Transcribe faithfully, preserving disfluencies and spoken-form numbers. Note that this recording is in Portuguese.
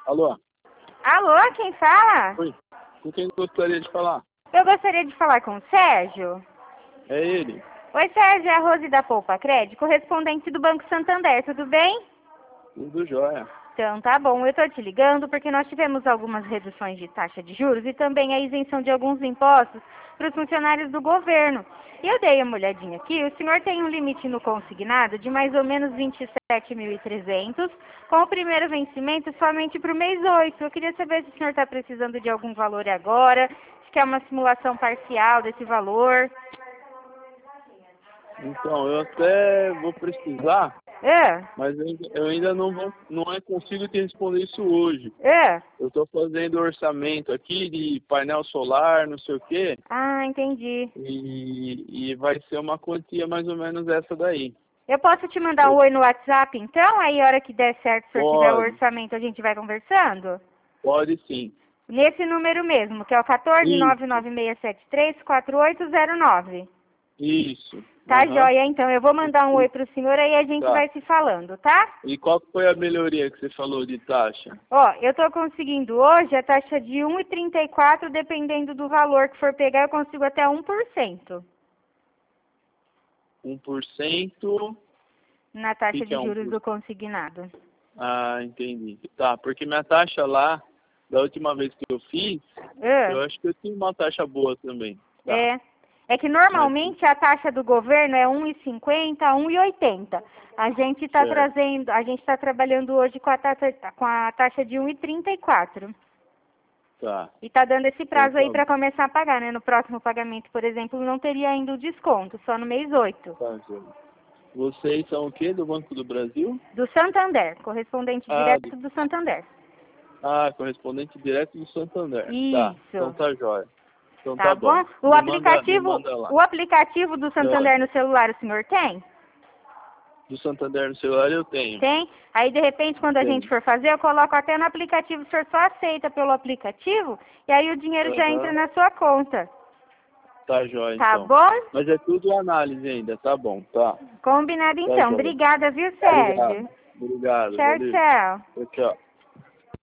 Alô? Alô, quem fala? Oi. Com quem gostaria de falar? Eu gostaria de falar com o Sérgio. É ele. Oi, Sérgio, é a Rose da Poupa Crédito, correspondente do Banco Santander, tudo bem? Tudo jóia. Então, tá bom. Eu estou te ligando porque nós tivemos algumas reduções de taxa de juros e também a isenção de alguns impostos para os funcionários do governo. E eu dei uma olhadinha aqui, o senhor tem um limite no consignado de mais ou menos vinte e sete mil e trezentos, com o primeiro vencimento somente para o mês oito. Eu queria saber se o senhor está precisando de algum valor agora, se quer uma simulação parcial desse valor. Então, eu até vou precisar, É, mas eu ainda, eu ainda não, vou, não é, consigo te responder isso hoje. é. Eu estou fazendo orçamento aqui de painel solar, não sei o quê, Ah, entendi. e, e vai ser uma quantia mais ou menos essa daí. Eu posso te mandar um oi no WhatsApp, então? Aí, a hora que der certo, se eu tiver o Pode, orçamento, a gente vai conversando? pode sim. Nesse número mesmo, que é o quatorze, nove Isso, nove seis sete três, quatro oito zero nove. isso. Tá, Aham. joia, então. Eu vou mandar um oi pro senhor, aí a gente Tá. vai se falando, tá? E qual que foi a melhoria que você falou de taxa? Ó, eu tô conseguindo hoje a taxa de um e trinta e quatro, dependendo do valor que for pegar, eu consigo até um por cento um por cento? na O taxa que que de é juros um por cento? do consignado. Ah, entendi. Tá, porque minha taxa lá, da última vez que eu fiz, É. eu acho que eu tinha uma taxa boa também. Tá. É. É que Mas, normalmente a taxa do governo é um e cinquenta, um e oitenta. A gente está certo. trazendo, a gente está trabalhando hoje com a taxa, com a taxa de um e trinta e quatro. Tá. E está dando esse Então, prazo aí tá, para começar a pagar, né? No próximo pagamento, por exemplo, não teria ainda o desconto, só no mês oito. tá, gente. Vocês são o quê? Do Banco do Brasil? Do Santander, correspondente Ah, do, direto do Santander. ah, correspondente direto do Santander. Tá. Então Isso. tá jóia. Então Tá tá bom. bom? O Me manda, me aplicativo, manda lá. o aplicativo do Ah, Santander no celular o senhor tem? do Santander no celular eu tenho. Tem. Aí, de repente, quando a gente Tenho. for fazer, eu coloco até no aplicativo, o senhor só aceita pelo aplicativo, e aí o dinheiro já entra Aham. na sua conta. Tá jóia, Tá então. bom? Mas é tudo análise ainda, tá bom, tá. Combinado Tá então. jóia. Obrigada, viu, Obrigado. Sérgio? Obrigado, Tchau, valeu. tchau. Tchau, tchau.